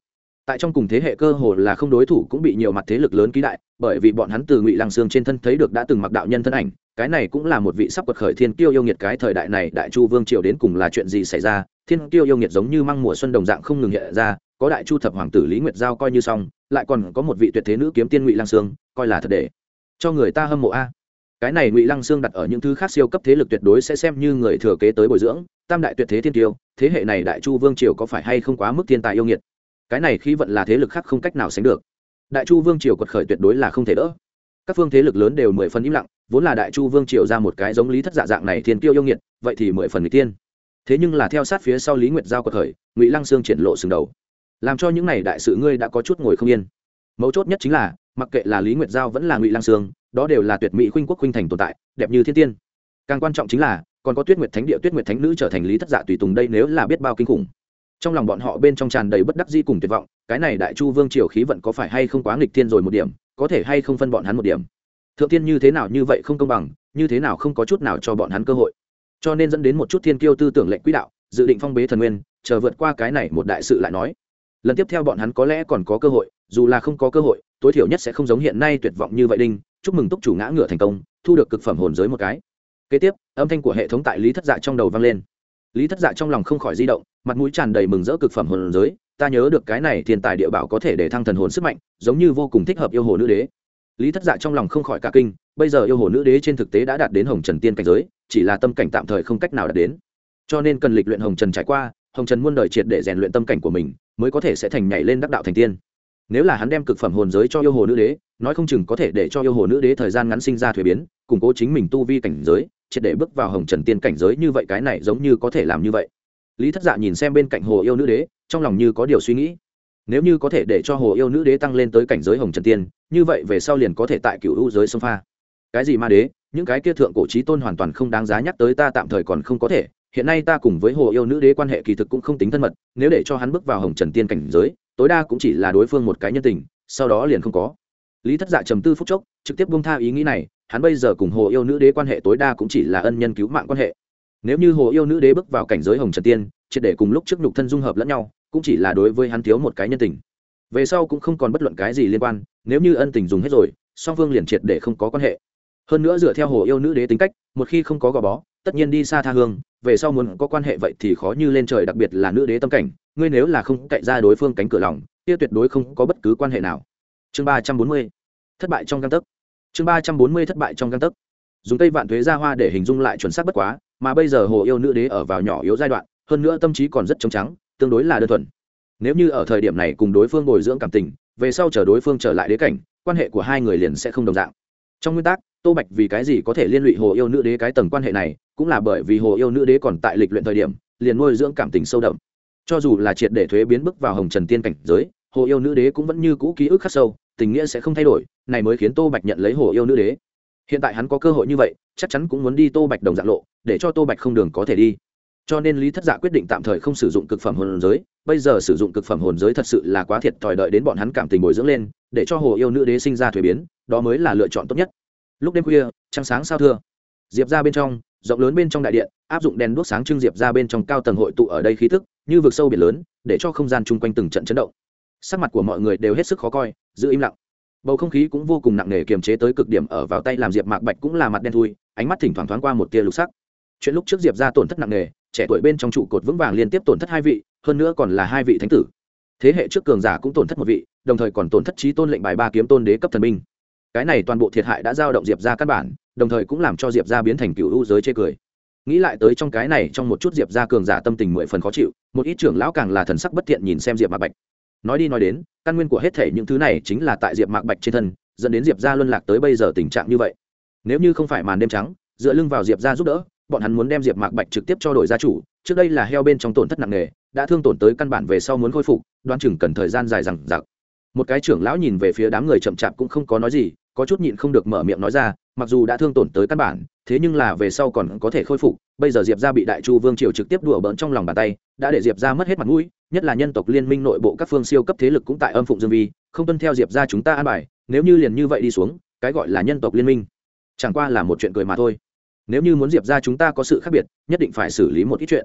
tại trong cùng thế hệ cơ hồ là không đối thủ cũng bị nhiều mặt thế lực lớn ký đại, bởi vì bọn hắn từ Ngụy Lăng Xương trên thân thấy được đã từng mặc đạo nhân thân ảnh, cái này cũng là một vị sắp quật khởi thiên kiêu yêu nghiệt. Cái thời đại này Đại Chu vương triều đến cùng là chuyện gì xảy ra, thiên kiêu yêu nghiệt giống như măng mùa xuân đồng dạng không ngừng hiện ra, có Đại Chu thập hoàng tử Lý Nguyệt Giao coi như xong, lại còn có một vị tuyệt thế nữ kiếm tiên Ngụy Lăng Xương, coi là thật để cho người ta hâm mộ a. Cái này Ngụy Lăng Xương đặt ở những thứ khác siêu cấp thế lực tuyệt đối sẽ xem như người thừa kế tới bồi dưỡng, tam đại tuyệt thế thiên kiêu, thế hệ này Đại Chu vương triều có phải hay không quá mức thiên tài yêu nghiệt. Cái này khí vận là thế lực khác không cách nào sánh được. Đại Chu vương triều quật khởi tuyệt đối là không thể đỡ. Các phương thế lực lớn đều 10 phần im lặng, vốn là Đại Chu vương triều ra một cái giống Lý Thất Dạ dạng này thiên kiêu yêu nghiệt, vậy thì 10 phần người tiên. Thế nhưng là theo sát phía sau Lý Nguyệt Giao quật khởi, Ngụy Lăng Xương triển lộ sừng đầu, làm cho những này đại sự ngươi đã có chút ngồi không yên. Mấu chốt nhất chính là, mặc kệ là Lý Nguyệt Giao vẫn là Ngụy Lăng Xương, đó đều là tuyệt mỹ khuynh quốc khuynh thành tồn tại, đẹp như thiên tiên. Càng quan trọng chính là, còn có Tuyết Nguyệt Thánh Địa Tuyết Nguyệt Thánh Nữ trở thành Lý Thất Dạ tùy tùng, đây nếu là biết bao kinh khủng. Trong lòng bọn họ bên trong tràn đầy bất đắc dĩ cùng tuyệt vọng, cái này Đại Chu vương triều khí vận có phải hay không quá nghịch thiên rồi một điểm, có thể hay không phân bọn hắn một điểm. Thượng tiên như thế nào như vậy không công bằng, như thế nào không có chút nào cho bọn hắn cơ hội. Cho nên dẫn đến một chút thiên kiêu tư tưởng lệnh quỹ đạo, dự định phong bế thần nguyên, chờ vượt qua cái này một đại sự lại nói. Lần tiếp theo bọn hắn có lẽ còn có cơ hội, dù là không có cơ hội, tối thiểu nhất sẽ không giống hiện nay tuyệt vọng như vậy. Đinh, chúc mừng túc chủ ngã ngựa thành công, thu được cực phẩm hồn giới một cái. Kế tiếp, âm thanh của hệ thống tại Lý Thất Dạ trong đầu vang lên. Lý Thất Dạ trong lòng không khỏi di động, mặt mũi tràn đầy mừng rỡ. Cực phẩm hồn giới, ta nhớ được cái này thiên tài địa bảo có thể để thăng thần hồn sức mạnh, giống như vô cùng thích hợp yêu hồ nữ đế. Lý Thất Dạ trong lòng không khỏi cả kinh, bây giờ yêu hồ nữ đế trên thực tế đã đạt đến hồng trần tiên cảnh giới, chỉ là tâm cảnh tạm thời không cách nào đạt đến, cho nên cần lịch luyện hồng trần trải qua, hồng trần muôn đời triệt để rèn luyện tâm cảnh của mình, mới có thể sẽ thành nhảy lên đắc đạo thành tiên. Nếu là hắn đem cực phẩm hồn giới cho yêu hồ nữ đế, nói không chừng có thể để cho yêu hồ nữ đế thời gian ngắn sinh ra thuế biến, củng cố chính mình tu vi cảnh giới, triệt để bước vào hồng trần tiên cảnh giới. Như vậy cái này giống như có thể làm như vậy. Lý Thất Dạ nhìn xem bên cạnh hồ yêu nữ đế, trong lòng như có điều suy nghĩ. Nếu như có thể để cho hồ yêu nữ đế tăng lên tới cảnh giới hồng trần tiên, như vậy về sau liền có thể tại cựu u giới xông pha. Cái gì ma đế, những cái kia thượng cổ chí tôn hoàn toàn không đáng giá nhắc tới, ta tạm thời còn không có thể. Hiện nay ta cùng với hồ yêu nữ đế quan hệ kỳ thực cũng không tính thân mật, nếu để cho hắn bước vào hồng trần tiên cảnh giới, tối đa cũng chỉ là đối phương một cái nhân tình, sau đó liền không có. Lý Thất Dạ trầm tư phút chốc, trực tiếp buông tha ý nghĩ này, hắn bây giờ cùng hồ yêu nữ đế quan hệ tối đa cũng chỉ là ân nhân cứu mạng quan hệ. Nếu như hồ yêu nữ đế bước vào cảnh giới hồng trần tiên, triệt để cùng lúc trước nhục thân dung hợp lẫn nhau, cũng chỉ là đối với hắn thiếu một cái nhân tình, về sau cũng không còn bất luận cái gì liên quan. Nếu như ân tình dùng hết rồi, song phương liền triệt để không có quan hệ. Hơn nữa dựa theo hồ yêu nữ đế tính cách, một khi không có gò bó, tất nhiên đi xa tha hương, về sau muốn có quan hệ vậy thì khó như lên trời, đặc biệt là nữ đế tâm cảnh, ngươi nếu là không cậy ra đối phương cánh cửa lòng, kia tuyệt đối không có bất cứ quan hệ nào. Chương 340, thất bại trong gang tấc. Chương 340, thất bại trong gang tấc. Dùng Tây Vạn Tuế ra hoa để hình dung lại chuẩn xác bất quá, mà bây giờ hồ yêu nữ đế ở vào nhỏ yếu giai đoạn, hơn nữa tâm trí còn rất trống trắng, tương đối là đơn thuần. Nếu như ở thời điểm này cùng đối phương bồi dưỡng cảm tình, về sau chờ đối phương trở lại đế cảnh, quan hệ của hai người liền sẽ không đồng dạng. Trong nguyên tắc, Tô Bạch vì cái gì có thể liên lụy hồ yêu nữ đế cái tầng quan hệ này, cũng là bởi vì hồ yêu nữ đế còn tại lịch luyện thời điểm, liền nuôi dưỡng cảm tình sâu đậm. Cho dù là triệt để thuế biến bước vào hồng trần tiên cảnh giới, hồ yêu nữ đế cũng vẫn như cũ ký ức khắc sâu, tình nghĩa sẽ không thay đổi, này mới khiến Tô Bạch nhận lấy hồ yêu nữ đế. Hiện tại hắn có cơ hội như vậy, chắc chắn cũng muốn đi Tô Bạch đồng dạng lộ, để cho Tô Bạch không đường có thể đi. Cho nên Lý Thất Dạ quyết định tạm thời không sử dụng cực phẩm hồn giới, bây giờ sử dụng cực phẩm hồn giới thật sự là quá thiệt thòi, đợi đến bọn hắn cảm tình bồi dưỡng lên, để cho hồ yêu nữ đế sinh ra thuế biến, đó mới là lựa chọn tốt nhất. Lúc đêm khuya, trăng sáng sao thưa, diệp ra bên trong rộng lớn bên trong đại điện, áp dụng đèn đuốc sáng trưng, diệp ra bên trong cao tầng hội tụ ở đây khí tức như vực sâu biển lớn, để cho không gian chung quanh từng trận chấn động. Sắc mặt của mọi người đều hết sức khó coi, giữ im lặng. Bầu không khí cũng vô cùng nặng nề, kiềm chế tới cực điểm. Ở vào tay làm Diệp Mạc Bạch cũng là mặt đen thui, ánh mắt thỉnh thoảng thoáng qua một tia lục sắc. Chuyện lúc trước Diệp ra tổn thất nặng nề, trẻ tuổi bên trong trụ cột vững vàng liên tiếp tổn thất 2 vị, hơn nữa còn là 2 vị thánh tử. Thế hệ trước cường giả cũng tổn thất 1 vị, đồng thời còn tổn thất chí tôn lệnh bài 3 kiếm tôn đế cấp thần binh. Cái này toàn bộ thiệt hại đã dao động Diệp ra căn bản, đồng thời cũng làm cho Diệp ra biến thành cựu u giới chê cười. Nghĩ lại tới trong cái này, trong một chút Diệp ra cường giả tâm tình 10 phần khó chịu, một ít trưởng lão càng là thần sắc bất thiện nhìn xem Diệp Mạc Bạch. Nói đi nói đến, căn nguyên của hết thể những thứ này chính là tại Diệp Mạc Bạch trên thân, dẫn đến Diệp gia luân lạc tới bây giờ tình trạng như vậy. Nếu như không phải màn đêm trắng, dựa lưng vào Diệp gia giúp đỡ, bọn hắn muốn đem Diệp Mạc Bạch trực tiếp cho đổi gia chủ, trước đây là heo bên trong tổn thất nặng nề, đã thương tổn tới căn bản, về sau muốn khôi phục, đoán chừng cần thời gian dài dằng dặc. Một cái trưởng lão nhìn về phía đám người chậm chạp cũng không có nói gì, có chút nhịn không được mở miệng nói ra, mặc dù đã thương tổn tới căn bản, thế nhưng là về sau còn có thể khôi phục, bây giờ Diệp gia bị Đại Chu Vương triều trực tiếp đùa bỡn trong lòng bàn tay, đã để Diệp gia mất hết mặt mũi, nhất là nhân tộc liên minh nội bộ các phương siêu cấp thế lực cũng tại âm phụng dương vi, không tuân theo Diệp gia chúng ta an bài, nếu như liền như vậy đi xuống, cái gọi là nhân tộc liên minh chẳng qua là một chuyện cười mà thôi. Nếu như muốn Diệp gia chúng ta có sự khác biệt, nhất định phải xử lý một ít chuyện.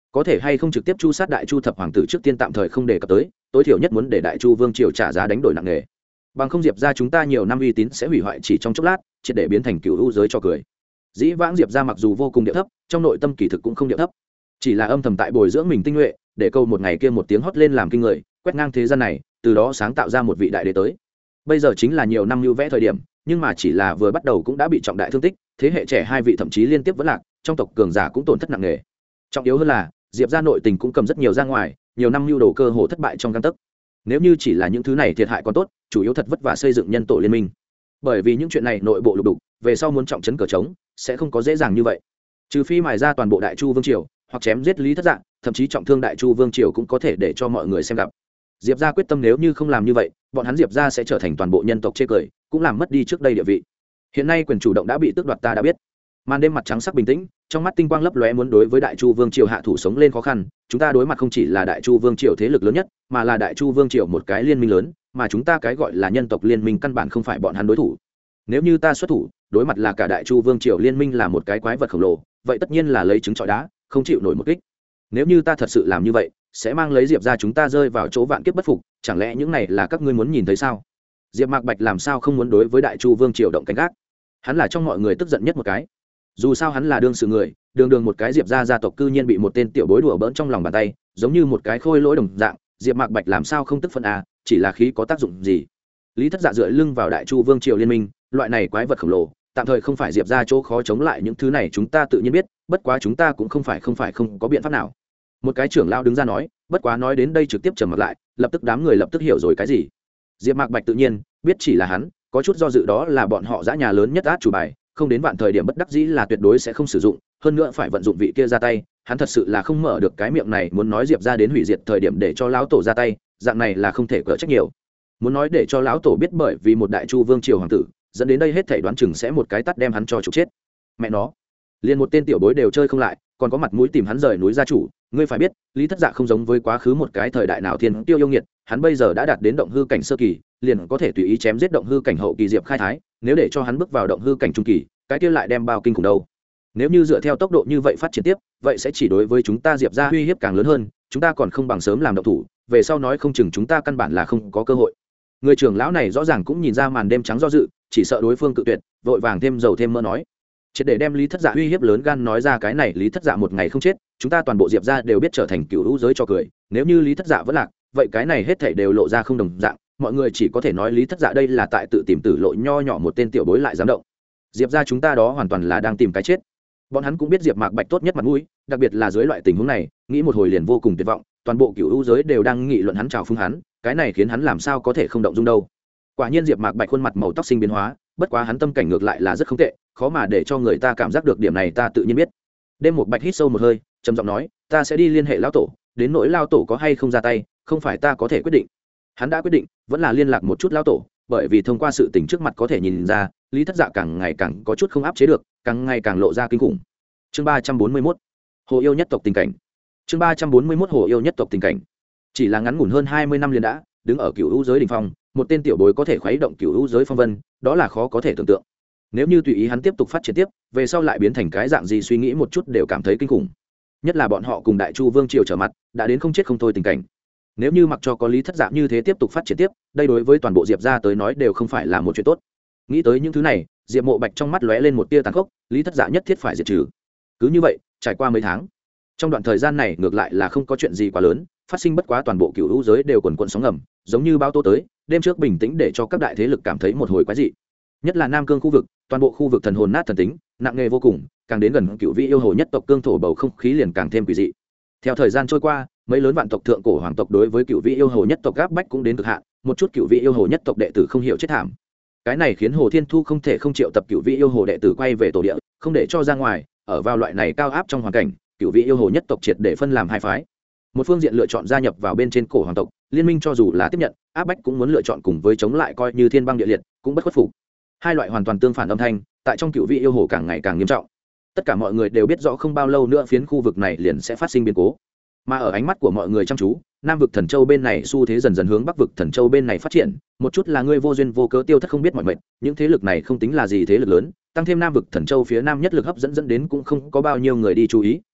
có thể hay không trực tiếp chu sát đại chu thập hoàng tử trước tiên tạm thời không đề cập tới, tối thiểu nhất muốn để đại chu vương triều trả giá đánh đổi nặng nề, bằng không diệp ra chúng ta nhiều năm uy tín sẽ hủy hoại chỉ trong chốc lát, triệt để biến thành cựu u giới cho cười. Dĩ vãng diệp ra mặc dù vô cùng địa thấp, trong nội tâm kỳ thực cũng không địa thấp, chỉ là âm thầm tại bồi dưỡng mình tinh nhuệ, để câu một ngày kia một tiếng hót lên làm kinh người, quét ngang thế gian này, từ đó sáng tạo ra một vị đại đế tới. Bây giờ chính là nhiều năm lưu vẽ thời điểm, nhưng mà chỉ là vừa bắt đầu cũng đã bị trọng đại thương tích, thế hệ trẻ hai vị thậm chí liên tiếp vẫn lạc, trong tộc cường giả cũng tổn thất nặng nề. Trọng yếu hơn là diệp ra nội tình cũng cầm rất nhiều ra ngoài, nhiều năm lưu đồ cơ hồ thất bại trong căn tấc. Nếu như chỉ là những thứ này thiệt hại còn tốt, chủ yếu thật vất vả xây dựng nhân tổ liên minh, bởi vì những chuyện này nội bộ lục đục, về sau muốn trọng trấn cờ trống sẽ không có dễ dàng như vậy, trừ phi mài ra toàn bộ đại chu vương triều, hoặc chém giết Lý Thất Dạ, thậm chí trọng thương đại chu vương triều cũng có thể để cho mọi người xem gặp. Diệp gia quyết tâm nếu như không làm như vậy, bọn hắn Diệp gia sẽ trở thành toàn bộ nhân tộc chê cười, cũng làm mất đi trước đây địa vị. Hiện nay quyền chủ động đã bị tước đoạt, ta đã biết. Màn đêm mặt trắng sắc bình tĩnh, trong mắt tinh quang lấp lóe, muốn đối với đại chu vương triều hạ thủ sống lên khó khăn, chúng ta đối mặt không chỉ là đại chu vương triều thế lực lớn nhất, mà là đại chu vương triều một cái liên minh lớn, mà chúng ta cái gọi là nhân tộc liên minh căn bản không phải bọn hắn đối thủ. Nếu như ta xuất thủ, đối mặt là cả đại chu vương triều liên minh là một cái quái vật khổng lồ, vậy tất nhiên là lấy trứng trọi đá, không chịu nổi một kích. Nếu như ta thật sự làm như vậy, sẽ mang lấy Diệp ra chúng ta rơi vào chỗ vạn kiếp bất phục, chẳng lẽ những này là các ngươi muốn nhìn thấy sao? Diệp Mạc Bạch làm sao không muốn đối với đại chu vương triều động cánh gác? Hắn là trong mọi người tức giận nhất một cái. Dù sao hắn là đương sự người, đường một cái Diệp gia gia tộc cư nhiên bị một tên tiểu bối đùa bỡn trong lòng bàn tay, giống như một cái khôi lỗi đồng dạng, Diệp Mạc Bạch làm sao không tức phân à, chỉ là khí có tác dụng gì? Lý Thất Dạ dựa lưng vào đại chu vương triều liên minh, loại này quái vật khổng lồ, tạm thời không phải Diệp gia chỗ khó chống lại, những thứ này chúng ta tự nhiên biết, bất quá chúng ta cũng không phải không có biện pháp nào. Một cái trưởng lão đứng ra nói, bất quá nói đến đây trực tiếp trầm mặt lại, lập tức đám người lập tức hiểu rồi cái gì. Diệp Mạc Bạch tự nhiên biết chỉ là hắn có chút do dự, đó là bọn họ dã nhà lớn nhất át chủ bài, không đến vạn thời điểm bất đắc dĩ là tuyệt đối sẽ không sử dụng, hơn nữa phải vận dụng vị kia ra tay, hắn thật sự là không mở được cái miệng này, muốn nói Diệp gia đến hủy diệt thời điểm để cho lão tổ ra tay, dạng này là không thể cỡ trách nhiều. Muốn nói để cho lão tổ biết bởi vì một đại chu vương triều hoàng tử, dẫn đến đây hết thảy đoán chừng sẽ một cái tát đem hắn cho trục chết. Mẹ nó, liền một tên tiểu bối đều chơi không lại, còn có mặt mũi tìm hắn rời núi gia chủ. Ngươi phải biết, Lý Thất Dạ không giống với quá khứ một cái thời đại nào thiên tiêu yêu nghiệt, hắn bây giờ đã đạt đến động hư cảnh sơ kỳ, liền có thể tùy ý chém giết động hư cảnh hậu kỳ Diệp Khai Thái, nếu để cho hắn bước vào động hư cảnh trung kỳ, cái kia lại đem bao kinh khủng đâu. Nếu như dựa theo tốc độ như vậy phát triển tiếp, vậy sẽ chỉ đối với chúng ta Diệp gia uy hiếp càng lớn hơn, chúng ta còn không bằng sớm làm động thủ, về sau nói không chừng chúng ta căn bản là không có cơ hội. Người trưởng lão này rõ ràng cũng nhìn ra màn đêm trắng do dự, chỉ sợ đối phương cự tuyệt, vội vàng thêm dầu thêm mỡ nói, triệt để đem Lý Thất Dạ uy hiếp lớn gan nói ra, cái này Lý Thất Dạ một ngày không chết, chúng ta toàn bộ Diệp gia đều biết trở thành cựu hữu giới cho cười, nếu như Lý Thất Dạ vẫn lạc, vậy cái này hết thảy đều lộ ra không đồng dạng, mọi người chỉ có thể nói Lý Thất Dạ đây là tại tự tìm tử lộ, nho nhỏ một tên tiểu bối lại dám động. Diệp gia chúng ta đó hoàn toàn là đang tìm cái chết. Bọn hắn cũng biết Diệp Mạc Bạch tốt nhất mặt mũi, đặc biệt là dưới loại tình huống này, nghĩ một hồi liền vô cùng tuyệt vọng, toàn bộ cựu hữu giới đều đang nghị luận hắn trào phúng hắn, cái này khiến hắn làm sao có thể không động dung đâu. Quả nhiên Diệp Mạc Bạch khuôn mặt màu tóc sinh biến hóa, bất quá hắn tâm cảnh ngược lại là rất không tệ, khó mà để cho người ta cảm giác được điểm này, ta tự nhiên biết. Đêm một Bạch hít sâu một hơi, trầm giọng nói, ta sẽ đi liên hệ lão tổ, đến nỗi lão tổ có hay không ra tay, không phải ta có thể quyết định. Hắn đã quyết định, vẫn là liên lạc một chút lão tổ, bởi vì thông qua sự tình trước mặt có thể nhìn ra, Lý Thất Dạ càng ngày càng có chút không áp chế được, càng ngày càng lộ ra kinh khủng. Chương 341, Hồ yêu nhất tộc tình cảnh. Chương 341, Hồ yêu nhất tộc tình cảnh. Chỉ là ngắn ngủn hơn 20 năm liền đã đứng ở cựu hữu giới đỉnh phong, một tên tiểu bối có thể khuấy động cựu hữu giới phong vân, đó là khó có thể tưởng tượng. Nếu như tùy ý hắn tiếp tục phát triển tiếp, về sau lại biến thành cái dạng gì suy nghĩ một chút đều cảm thấy kinh khủng. Nhất là bọn họ cùng đại chu vương triều trở mặt, đã đến không chết không thôi tình cảnh. Nếu như mặc cho có Lý Thất Dạ như thế tiếp tục phát triển tiếp, đây đối với toàn bộ Diệp gia tới nói đều không phải là một chuyện tốt. Nghĩ tới những thứ này, Diệp Mộ Bạch trong mắt lóe lên một tia tàn khốc, Lý Thất Dạ nhất thiết phải diệt trừ. Cứ như vậy, trải qua mấy tháng, trong đoạn thời gian này ngược lại là không có chuyện gì quá lớn phát sinh, bất quá toàn bộ cựu hữu giới đều quần quần sóng ngầm, giống như bão tố tới. Đêm trước bình tĩnh để cho các đại thế lực cảm thấy một hồi quái dị, nhất là Nam Cương khu vực, toàn bộ khu vực thần hồn nát thần tính, nặng nề vô cùng, càng đến gần cựu vị yêu hồ nhất tộc cương thổ, bầu không khí liền càng thêm quỷ dị. Theo thời gian trôi qua, mấy lớn vạn tộc thượng cổ hoàng tộc đối với cựu vị yêu hồ nhất tộc gáp bách cũng đến cực hạn, một chút cựu vị yêu hồ nhất tộc đệ tử không hiểu chết thảm. Cái này khiến Hồ Thiên Thu không thể không triệu tập cựu vị yêu hồ đệ tử quay về tổ địa, không để cho ra ngoài. Ở vào loại này cao áp trong hoàn cảnh, cựu vị yêu hồ nhất tộc triệt để phân làm hai phái. Một phương diện lựa chọn gia nhập vào bên trên cổ hoàng tộc liên minh, cho dù là tiếp nhận áp bách cũng muốn lựa chọn cùng với chống lại, coi như thiên băng địa liệt cũng bất khuất phục. Hai loại hoàn toàn tương phản âm thanh tại trong cựu vị yêu hồ càng ngày càng nghiêm trọng. Tất cả mọi người đều biết rõ không bao lâu nữa phiến khu vực này liền sẽ phát sinh biến cố, mà ở ánh mắt của mọi người chăm chú, Nam vực Thần Châu bên này xu thế dần dần hướng Bắc vực Thần Châu bên này phát triển. Một chút là ngươi vô duyên vô cớ tiêu thất không biết mọi mệnh, những thế lực này không tính là gì thế lực lớn, tăng thêm Nam vực Thần Châu phía nam nhất lực hấp dẫn đến cũng không có bao nhiêu người đi chú ý,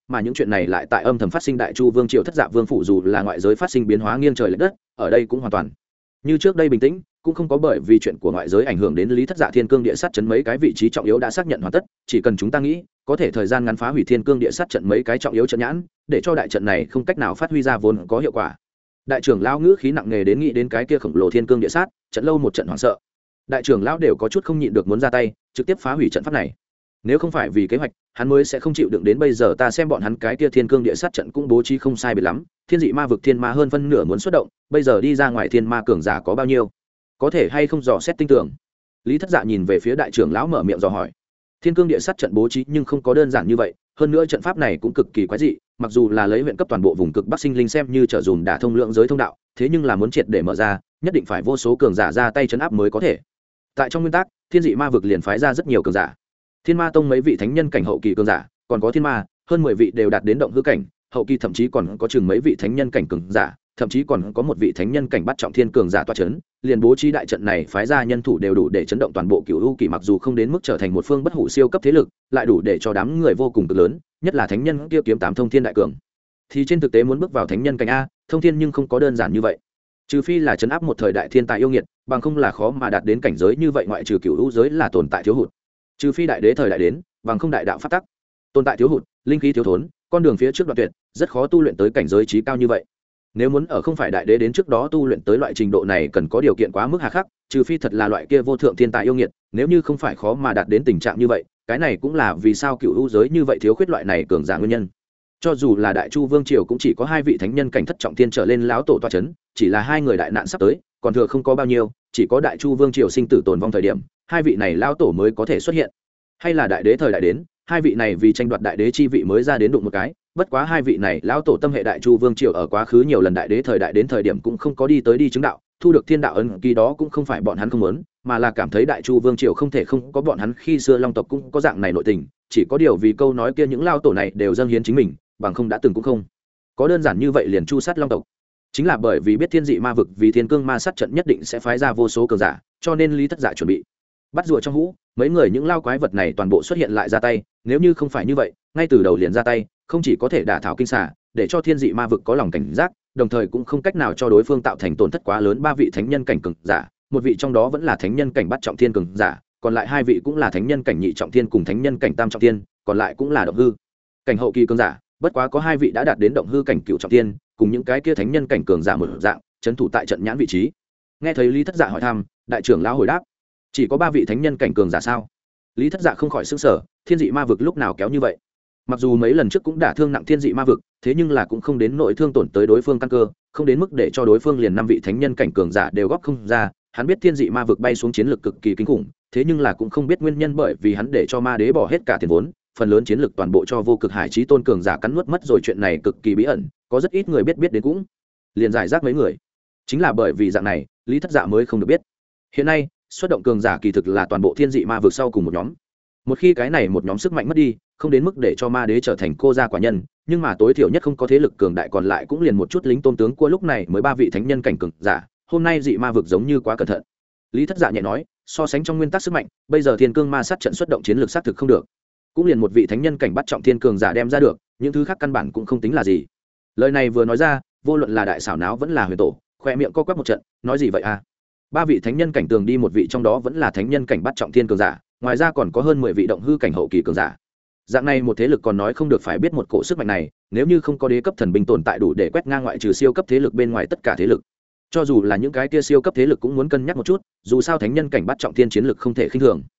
mà những chuyện này lại tại âm thầm phát sinh. Đại chu vương triều thất dạ vương phủ dù là ngoại giới phát sinh biến hóa nghiêng trời lệch đất, ở đây cũng hoàn toàn như trước đây bình tĩnh, cũng không có bởi vì chuyện của ngoại giới ảnh hưởng đến lý thất dạ. Thiên cương địa sát trận mấy cái vị trí trọng yếu đã xác nhận hoàn tất, chỉ cần chúng ta nghĩ có thể thời gian ngắn phá hủy thiên cương địa sát trận mấy cái trọng yếu trận nhãn, để cho đại trận này không cách nào phát huy ra vốn có hiệu quả. Đại trưởng lão ngữ khí nặng nề đến nghĩ đến cái kia khổng lồ thiên cương địa sát trận, lâu một trận hoảng sợ. Đại trưởng lão đều có chút không nhịn được muốn ra tay trực tiếp phá hủy trận pháp này. Nếu không phải vì kế hoạch, hắn mới sẽ không chịu đựng đến bây giờ. Ta xem bọn hắn cái kia thiên cương địa sát trận cũng bố trí không sai biệt lắm, thiên dị ma vực thiên ma hơn phân nửa muốn xuất động, bây giờ đi ra ngoài thiên ma cường giả có bao nhiêu, có thể hay không dò xét tinh tưởng. Lý thất dạ nhìn về phía đại trưởng lão mở miệng dò hỏi. Thiên cương địa sát trận bố trí nhưng không có đơn giản như vậy, hơn nữa trận pháp này cũng cực kỳ quái dị, mặc dù là lấy huyện cấp toàn bộ vùng cực bắc sinh linh xem như trở dùm đả thông lượng giới thông đạo, thế nhưng là muốn triệt để mở ra, nhất định phải vô số cường giả ra tay chấn áp mới có thể. Tại trong nguyên tắc, thiên dị ma vực liền phái ra rất nhiều cường giả. Thiên ma tông mấy vị thánh nhân cảnh hậu kỳ cường giả, còn có thiên ma hơn 10 vị đều đạt đến động hư cảnh hậu kỳ, thậm chí còn có chừng mấy vị thánh nhân cảnh cường giả, thậm chí còn có một vị thánh nhân cảnh bắt trọng thiên cường giả toa chấn. Liền bố trí đại trận này phái ra nhân thủ đều đủ để chấn động toàn bộ Cửu U kỳ, mặc dù không đến mức trở thành một phương bất hủ siêu cấp thế lực, lại đủ để cho đám người vô cùng cực lớn, nhất là thánh nhân kia kiếm tám thông thiên đại cường. Thì trên thực tế muốn bước vào thánh nhân cảnh a, thông thiên nhưng không có đơn giản như vậy. Trừ phi là chấn áp một thời đại thiên tài yêu nghiệt, bằng không là khó mà đạt đến cảnh giới như vậy. Ngoại trừ Cửu U giới là tồn tại thiếu hụt, trừ phi đại đế thời đại đến, bằng không đại đạo pháp tắc tồn tại thiếu hụt, linh khí thiếu thốn, con đường phía trước đoạn tuyệt, rất khó tu luyện tới cảnh giới trí cao như vậy. Nếu muốn ở không phải đại đế đến trước đó tu luyện tới loại trình độ này, cần có điều kiện quá mức hà khắc, trừ phi thật là loại kia vô thượng thiên tài yêu nghiệt, nếu như không phải khó mà đạt đến tình trạng như vậy. Cái này cũng là vì sao Cửu U giới như vậy thiếu khuyết loại này cường giả nguyên nhân. Cho dù là đại chu vương triều cũng chỉ có 2 vị thánh nhân cảnh thất trọng thiên trở lên lão tổ tọa chấn, chỉ là 2 người đại nạn sắp tới, còn thừa không có bao nhiêu, chỉ có đại chu vương triều sinh tử tồn vong thời điểm, 2 vị này lão tổ mới có thể xuất hiện. Hay là đại đế thời đại đến, 2 vị này vì tranh đoạt đại đế chi vị mới ra đến đụng một cái. Bất quá 2 vị này lão tổ tâm hệ đại chu vương triều, ở quá khứ nhiều lần đại đế thời đại đến thời điểm cũng không có đi tới đi chứng đạo, thu được thiên đạo ân ký, đó cũng không phải bọn hắn không muốn, mà là cảm thấy đại chu vương triều không thể không có bọn hắn. Khi xưa long tộc cũng có dạng này nội tình, chỉ có điều vì câu nói kia những lão tổ này đều dâng hiến chính mình, bằng không đã từng cũng không có đơn giản như vậy liền chu sát long tộc. Chính là bởi vì biết thiên dị ma vực vì thiên cương ma sát trận nhất định sẽ phái ra vô số cường giả, cho nên Lý thất dạ chuẩn bị bắt rùa trong hũ. Mấy người những lao quái vật này toàn bộ xuất hiện lại ra tay, nếu như không phải như vậy, ngay từ đầu liền ra tay, không chỉ có thể đả thảo kinh xà, để cho thiên dị ma vực có lòng cảnh giác, đồng thời cũng không cách nào cho đối phương tạo thành tổn thất quá lớn. 3 vị thánh nhân cảnh cường giả, một vị trong đó vẫn là thánh nhân cảnh bắt trọng thiên cường giả, còn lại 2 vị cũng là thánh nhân cảnh nhị trọng thiên cùng thánh nhân cảnh tam trọng thiên, còn lại cũng là động hư cảnh hậu kỳ cường giả. Bất quá có 2 vị đã đạt đến động hư cảnh cửu trọng thiên, cùng những cái kia thánh nhân cảnh cường giả một dạng, trấn thủ tại trận nhãn vị trí. Nghe thấy Lý thất dạ hỏi thăm, đại trưởng lão hồi đáp: chỉ có 3 vị thánh nhân cảnh cường giả sao? Lý thất dạ không khỏi sững sờ, thiên dị ma vực lúc nào kéo như vậy? Mặc dù mấy lần trước cũng đả thương nặng thiên dị ma vực, thế nhưng là cũng không đến nội thương tổn tới đối phương căn cơ, không đến mức để cho đối phương liền 5 vị thánh nhân cảnh cường giả đều góp không ra. Hắn biết thiên dị ma vực bay xuống chiến lược cực kỳ kinh khủng, thế nhưng là cũng không biết nguyên nhân, bởi vì hắn để cho ma đế bỏ hết cả tiền vốn, phần lớn chiến lược toàn bộ cho vô cực hải chí tôn cường giả cắn nuốt mất rồi. Chuyện này cực kỳ bí ẩn, có rất ít người biết đến, cũng liền giải rác mấy người. Chính là bởi vì dạng này, Lý thất dạ mới không được biết. Hiện nay xuất động cường giả kỳ thực là toàn bộ thiên dị ma vực sau cùng một nhóm. Một khi cái này một nhóm sức mạnh mất đi, không đến mức để cho ma đế trở thành cô gia quả nhân, nhưng mà tối thiểu nhất không có thế lực cường đại, còn lại cũng liền một chút lính tôn tướng của lúc này mới 3 vị thánh nhân cảnh cường giả. Hôm nay dị ma vực giống như quá cẩn thận. Lý thất dạ nhẹ nói, so sánh trong nguyên tắc sức mạnh, bây giờ thiên cương ma sát trận xuất động chiến lược xác thực không được, cũng liền một vị thánh nhân cảnh bắt trọng thiên cường giả đem ra được, những thứ khác căn bản cũng không tính là gì. Lời này vừa nói ra, vô luận là đại xảo náo vẫn là huyền tổ, khoe miệng co quắp một trận, nói gì vậy à? 3 vị thánh nhân cảnh tường đi, một vị trong đó vẫn là thánh nhân cảnh bắt trọng thiên cường giả, ngoài ra còn có hơn 10 vị động hư cảnh hậu kỳ cường giả. Dạng này một thế lực còn nói không được. Phải biết một cổ sức mạnh này, nếu như không có đế cấp thần binh tồn tại, đủ để quét ngang ngoại trừ siêu cấp thế lực bên ngoài tất cả thế lực. Cho dù là những cái kia siêu cấp thế lực cũng muốn cân nhắc một chút, dù sao thánh nhân cảnh bắt trọng thiên chiến lực không thể khinh thường.